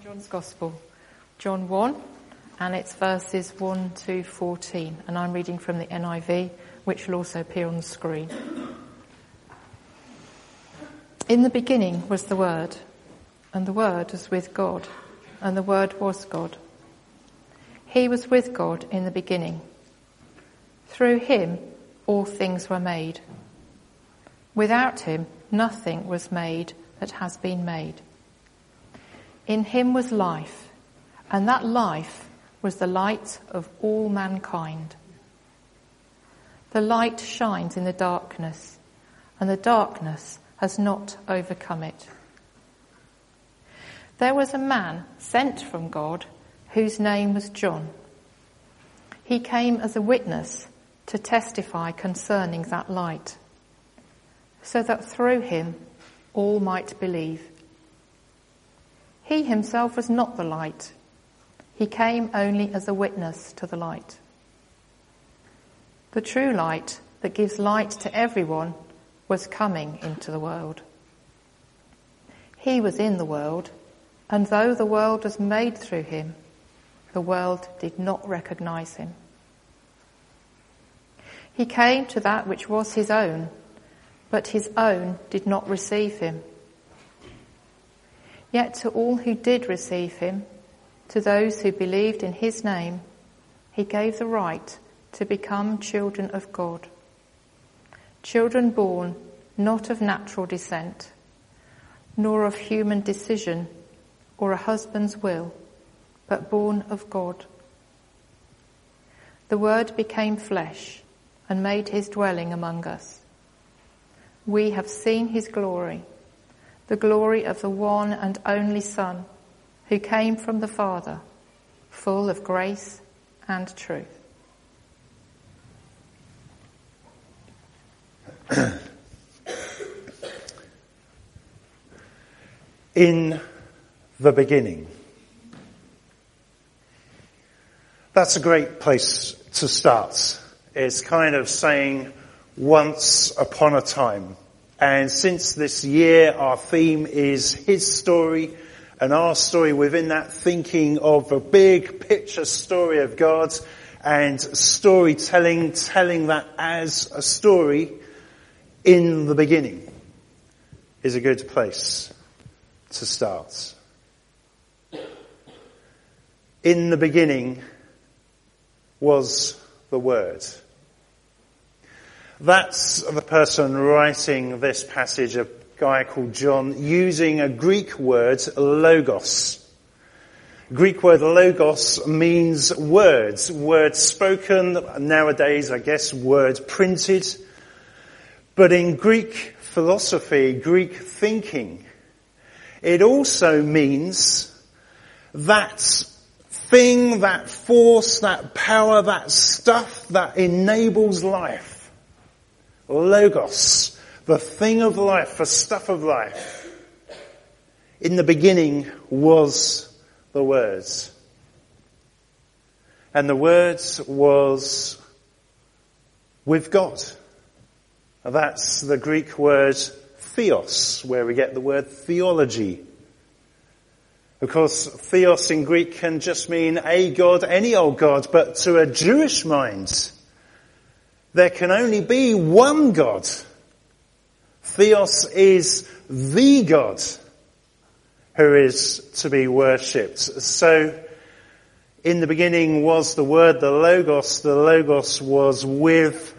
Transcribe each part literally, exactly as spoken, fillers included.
John's Gospel, John one, and it's verses one to fourteen, and I'm reading from the N I V, which will also appear on the screen. In the beginning was the Word, and the Word was with God, and the Word was God. He was with God in the beginning. Through him all things were made. Without him nothing was made that has been made. In him was life, and that life was the light of all mankind. The light shines in the darkness, and the darkness has not overcome it. There was a man sent from God whose name was John. He came as a witness to testify concerning that light, so that through him all might believe. He himself was not the light. He came only as a witness to the light. The true light that gives light to everyone was coming into the world. He was in the world, and though the world was made through him, the world did not recognize him. He came to that which was his own, but his own did not receive him. Yet to all who did receive him, to those who believed in his name, he gave the right to become children of God. Children born not of natural descent, nor of human decision or a husband's will, but born of God. The Word became flesh and made his dwelling among us. We have seen his glory, the glory of the one and only Son, who came from the Father, full of grace and truth. In the beginning. That's a great place to start. It's kind of saying once upon a time. And since this year our theme is his story and our story within that, thinking of a big picture story of God and storytelling, telling that as a story in the beginning is a good place to start. In the beginning was the Word. That's the person writing this passage, a guy called John, using a Greek word, logos. Greek word logos means words, words spoken, nowadays I guess word printed. But in Greek philosophy, Greek thinking, it also means that thing, that force, that power, that stuff that enables life. Logos, the thing of life, the stuff of life. In the beginning was the Word. And the Word was with God. That's the Greek word theos, where we get the word theology. Of course, theos in Greek can just mean a God, any old God, but to a Jewish mind, there can only be one God. Theos is the God who is to be worshipped. So, in the beginning was the Word, the Logos. The Logos was with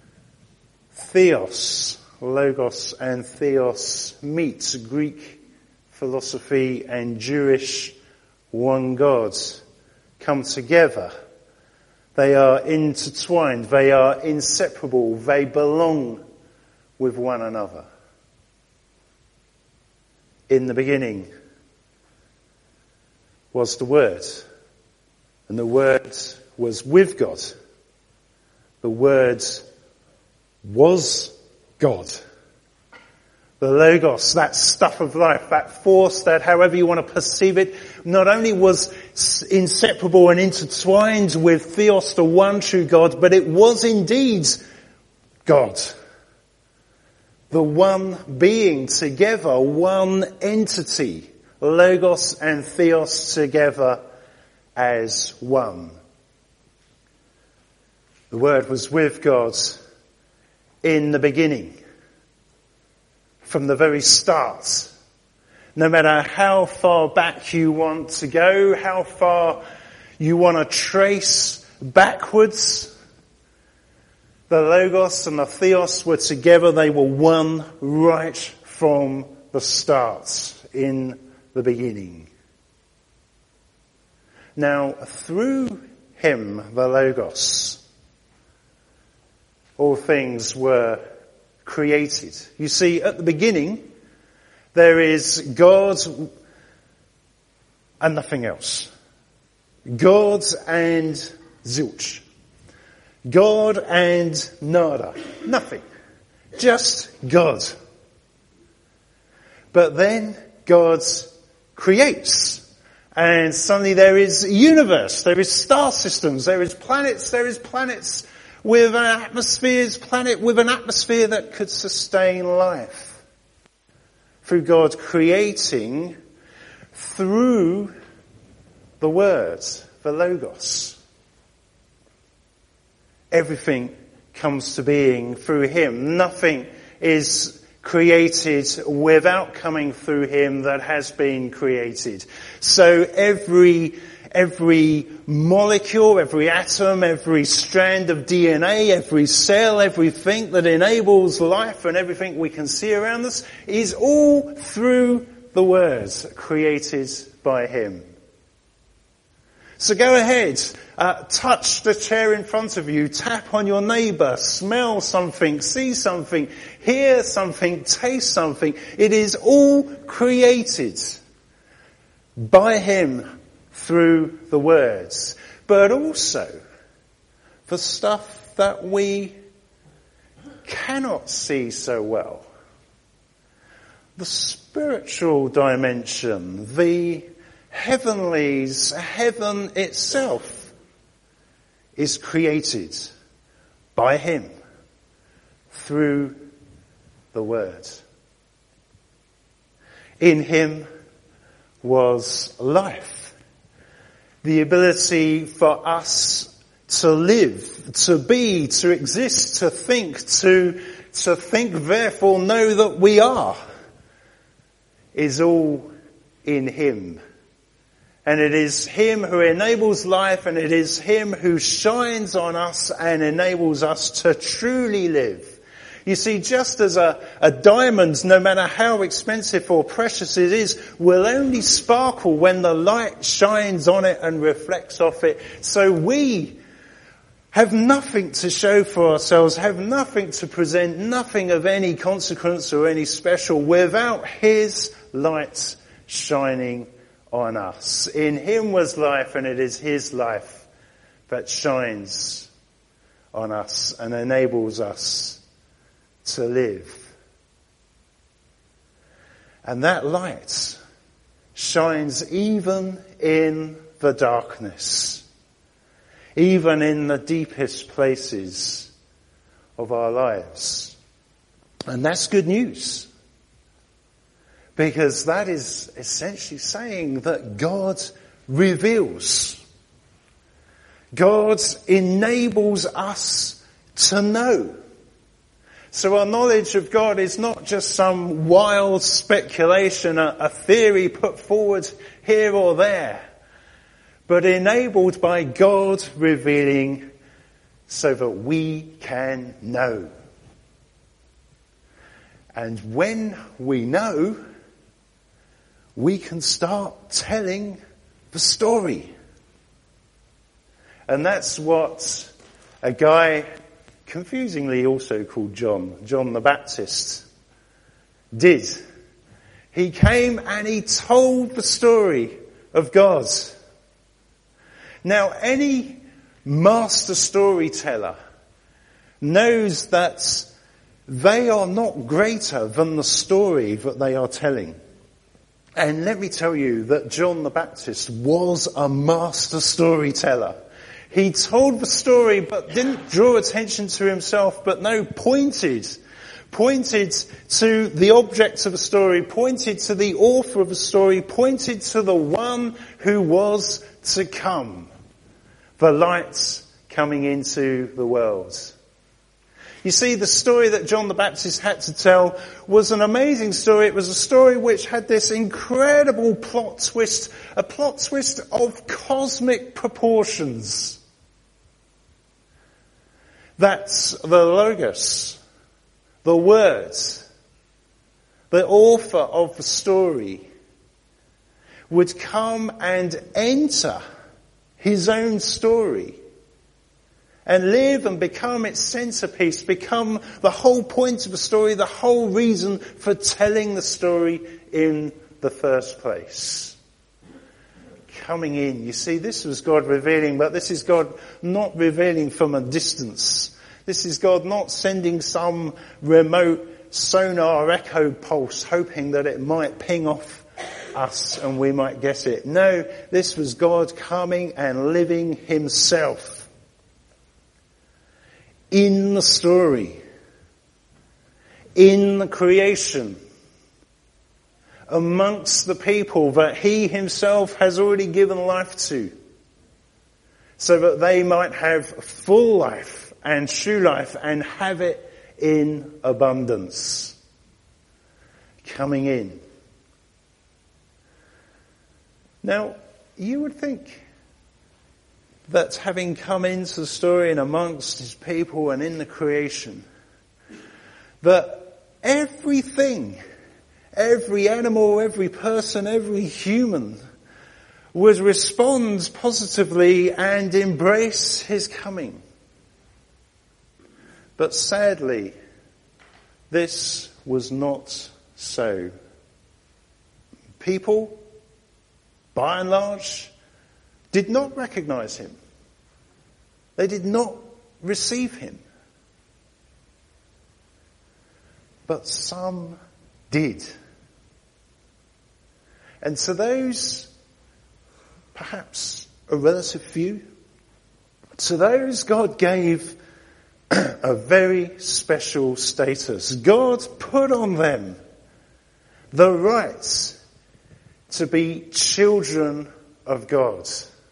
Theos. Logos and Theos meet. Greek philosophy and Jewish one God come together. They are intertwined. They are inseparable. They belong with one another. In the beginning was the Word, and the Word was with God. The Word was God. The Logos, that stuff of life, that force, that however you want to perceive it, not only was inseparable and intertwined with Theos, the one true God, but it was indeed God. The one being together, one entity, Logos and Theos together as one. The Word was with God in the beginning, from the very start. No matter how far back you want to go, how far you want to trace backwards, the Logos and the Theos were together. They were one right from the start, in the beginning. Now, through him, the Logos, all things were created. You see, at the beginning, there is God and nothing else. God and zilch. God and nada. Nothing. Just God. But then God creates. And suddenly there is a universe. There is star systems. There is planets. There is planets with an atmosphere. Planet with an atmosphere that could sustain life. Through God creating through the Word, the Logos. Everything comes to being through him. Nothing is created without coming through him that has been created. So every every molecule, every atom, every strand of D N A, every cell, everything that enables life and everything we can see around us is all through the Word created by him. So go ahead, uh, touch the chair in front of you, tap on your neighbour, smell something, see something, hear something, taste something. It is all created by him through the words. But also, the stuff that we cannot see so well. The spiritual dimension, the heavenlies, heaven itself is created by him through the Word. In him was life, the ability for us to live, to be, to exist, to think, to, to think, therefore know that we are, is all in him. And it is him who enables life, and it is him who shines on us and enables us to truly live. You see, just as a, a diamond, no matter how expensive or precious it is, will only sparkle when the light shines on it and reflects off it. So we have nothing to show for ourselves, have nothing to present, nothing of any consequence or any special without his light shining on us. In him was life, and it is his life that shines on us and enables us to live. And that light shines even in the darkness, even in the deepest places of our lives. And that's good news. Because that is essentially saying that God reveals. God enables us to know. So our knowledge of God is not just some wild speculation, a, a theory put forward here or there, but enabled by God revealing so that we can know. And when we know, we can start telling the story. And that's what a guy, confusingly also called John, John the Baptist, did. He came and he told the story of God. Now, any master storyteller knows that they are not greater than the story that they are telling. And let me tell you that John the Baptist was a master storyteller. He told the story but didn't draw attention to himself, but no, pointed, pointed to the object of a story, pointed to the author of a story, pointed to the one who was to come, the light coming into the world. You see, the story that John the Baptist had to tell was an amazing story. It was a story which had this incredible plot twist, a plot twist of cosmic proportions. That's the Logos, the Word, the author of the story, would come and enter his own story and live and become its centerpiece, become the whole point of the story, the whole reason for telling the story in the first place. Coming in, you see, this was God revealing, but this is God not revealing from a distance. This is God not sending some remote sonar echo pulse, hoping that it might ping off us and we might get it. No, this was God coming and living himself in the story, in the creation, amongst the people that he himself has already given life to, so that they might have full life and true life and have it in abundance. Coming in. Now, you would think that having come into the story and amongst his people and in the creation, that everything, every animal, every person, every human would respond positively and embrace his coming. But sadly, this was not so. People, by and large, did not recognize him. They did not receive him. But some did. And to those, perhaps a relative few, to those God gave a very special status. God put on them the right to be children of God.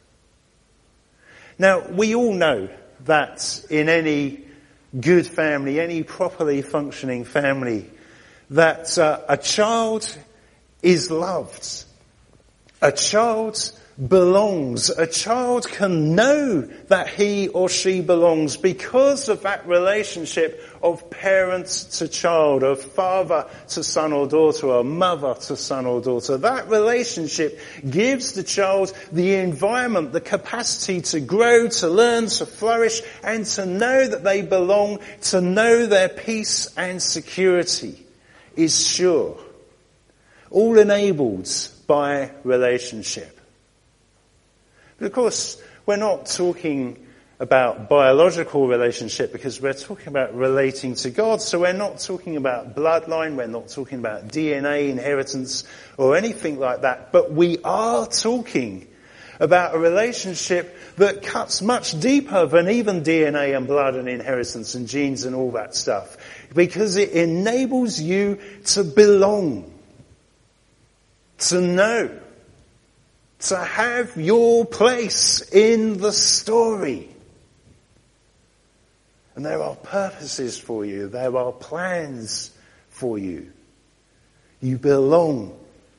Now, we all know that in any good family, any properly functioning family, that uh, a child is loved. A child belongs. A child can know that he or she belongs because of that relationship of parent to child, of father to son or daughter, or mother to son or daughter. That relationship gives the child the environment, the capacity to grow, to learn, to flourish, and to know that they belong, to know their peace and security is sure. All enabled by relationship. But of course, we're not talking about biological relationship because we're talking about relating to God. So we're not talking about bloodline, we're not talking about D N A inheritance or anything like that. But we are talking about a relationship that cuts much deeper than even D N A and blood and inheritance and genes and all that stuff. Because it enables you to belong, to know, to have your place in the story. And there are purposes for you. There are plans for you. You belong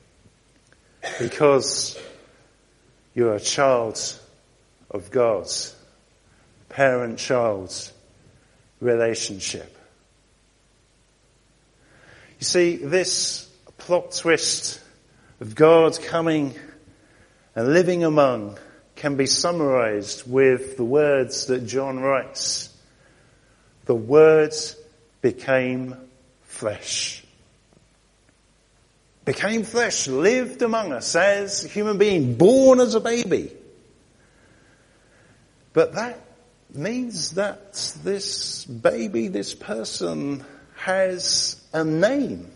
because you're a child of God. Parent-child relationship. You see, this plot twist of God coming and living among can be summarized with the words that John writes. The Word became flesh. Became flesh, lived among us as a human being, born as a baby. But that means that this baby, this person, has a name.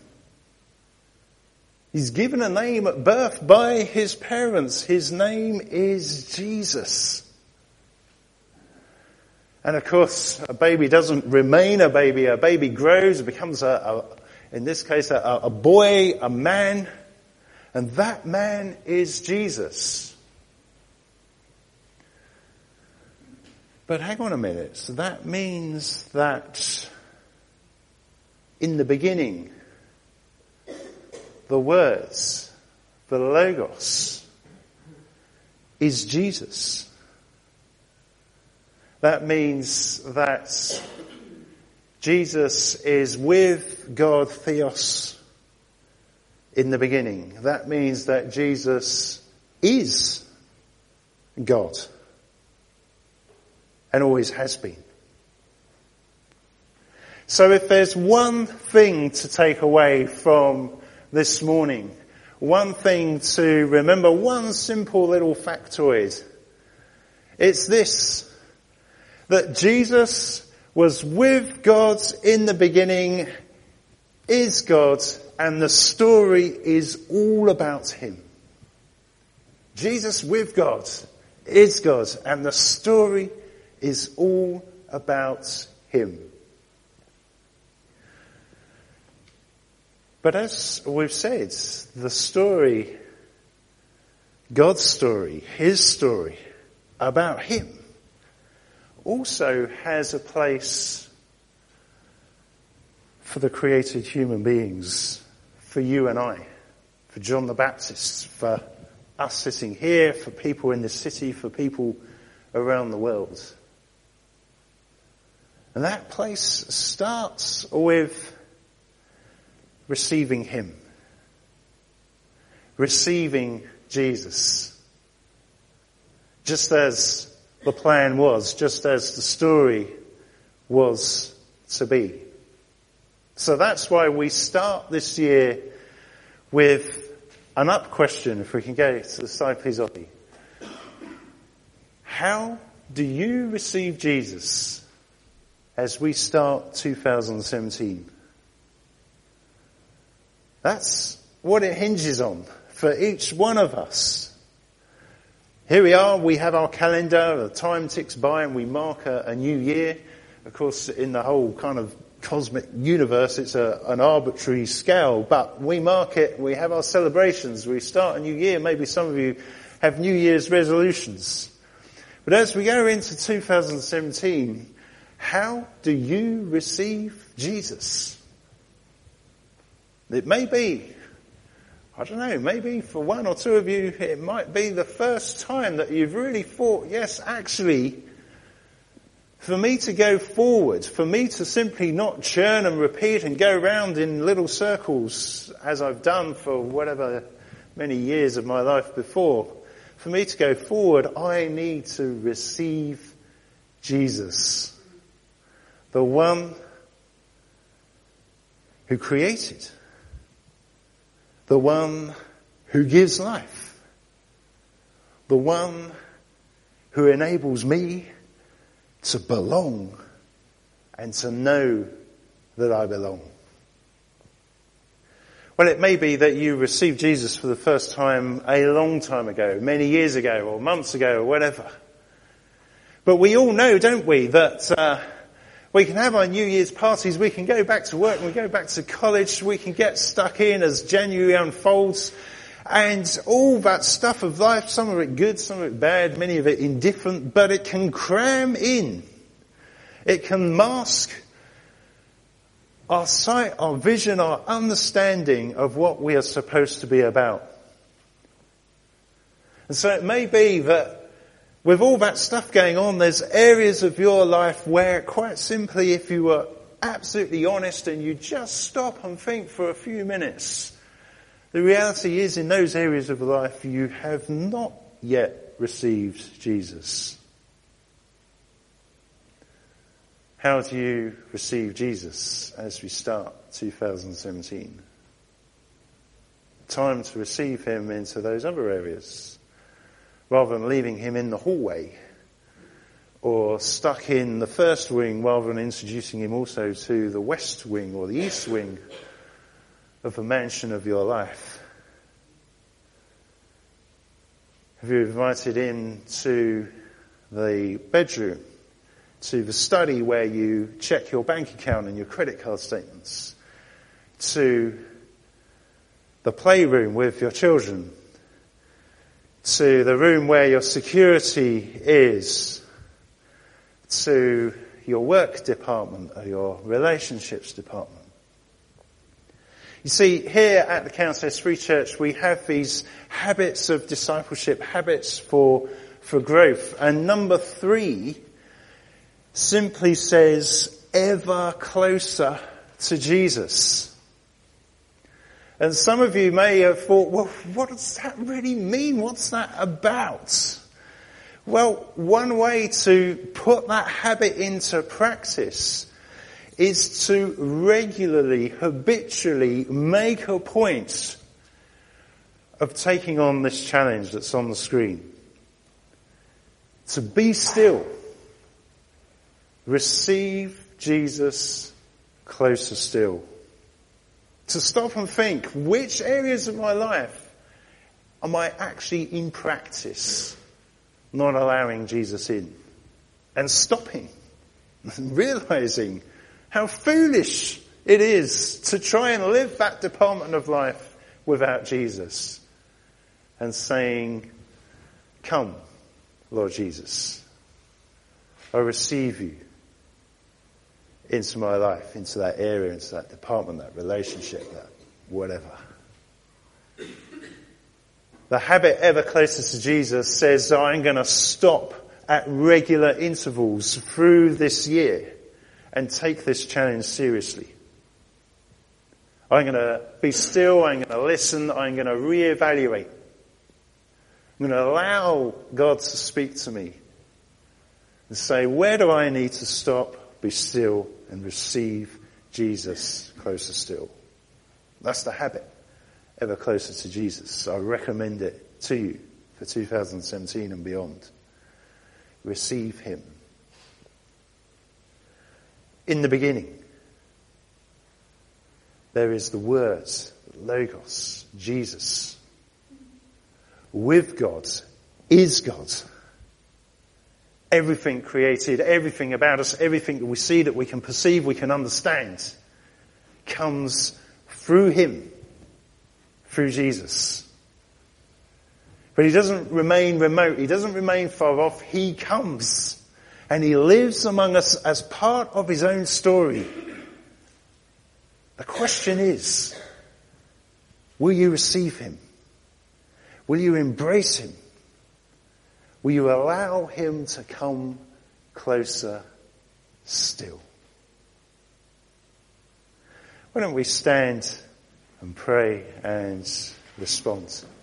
He's given a name at birth by his parents. His name is Jesus. And of course, a baby doesn't remain a baby. A baby grows, becomes a, a in this case, a, a boy, a man. And that man is Jesus. But hang on a minute. So that means that in the beginning, the words, the Logos, is Jesus. That means that Jesus is with God, Theos, in the beginning. That means that Jesus is God and always has been. So if there's one thing to take away from this morning, one thing to remember, one simple little factoid, it's this: that Jesus was with God in the beginning, is God, and the story is all about him. Jesus with God is God, and the story is all about him. But as we've said, the story, God's story, his story about him, also has a place for the created human beings, for you and I, for John the Baptist, for us sitting here, for people in this city, for people around the world. And that place starts with receiving him, receiving Jesus. Just as the plan was, just as the story was to be. So that's why we start this year with an up question, if we can go to the side, please, Ollie. How do you receive Jesus as we start two thousand seventeen? That's what it hinges on for each one of us. Here we are, we have our calendar, the time ticks by and we mark a, a new year. Of course, in the whole kind of cosmic universe, it's a, an arbitrary scale, but we mark it, we have our celebrations, we start a new year. Maybe some of you have New Year's resolutions. But as we go into two thousand seventeen, how do you receive Jesus? It may be, I don't know, maybe for one or two of you, it might be the first time that you've really thought, yes, actually, for me to go forward, for me to simply not churn and repeat and go round in little circles as I've done for whatever many years of my life before, for me to go forward, I need to receive Jesus, the one who created, the one who gives life, the one who enables me to belong and to know that I belong. Well, it may be that you received Jesus for the first time a long time ago, many years ago, or months ago, or whatever. But we all know, don't we, that uh, we can have our New Year's parties, we can go back to work, we go back to college, we can get stuck in as January unfolds, and all that stuff of life, some of it good, some of it bad, many of it indifferent, but it can cram in. It can mask our sight, our vision, our understanding of what we are supposed to be about. And so it may be that with all that stuff going on, there's areas of your life where, quite simply, if you were absolutely honest and you just stop and think for a few minutes, the reality is in those areas of life you have not yet received Jesus. How do you receive Jesus as we start two thousand seventeen? Time to receive him into those other areas, rather than leaving him in the hallway or stuck in the first wing, rather than introducing him also to the west wing or the east wing of the mansion of your life. Have you invited him to the bedroom to the study where you check your bank account and your credit card statements, to the playroom with your children, to the room where your security is, to your work department or your relationships department. You see, here at the Countess Free Church, we have these habits of discipleship, habits for, for growth. And number three simply says, ever closer to Jesus. And some of you may have thought, well, what does that really mean? What's that about? Well, one way to put that habit into practice is to regularly, habitually make a point of taking on this challenge that's on the screen. To be still. Receive Jesus closer still. To stop and think, which areas of my life am I actually in practice not allowing Jesus in? And stopping, realizing how foolish it is to try and live that department of life without Jesus. And saying, come, Lord Jesus, I receive you into my life, into that area, into that department, that relationship, that whatever. The habit ever closer to Jesus says, I'm going to stop at regular intervals through this year and take this challenge seriously. I'm going to be still, I'm going to listen, I'm going to reevaluate. I'm going to allow God to speak to me and say, where do I need to stop, be still, and receive Jesus closer still? That's the habit, ever closer to Jesus. I recommend it to you for two thousand seventeen and beyond. Receive him. In the beginning, there is the Word, Logos, Jesus. With God, is God. Everything created, everything about us, everything that we see, that we can perceive, we can understand, comes through him, through Jesus. But he doesn't remain remote, he doesn't remain far off, he comes. And he lives among us as part of his own story. The question is, will you receive him? Will you embrace him? Will you allow him to come closer still? Why don't we stand and pray and respond?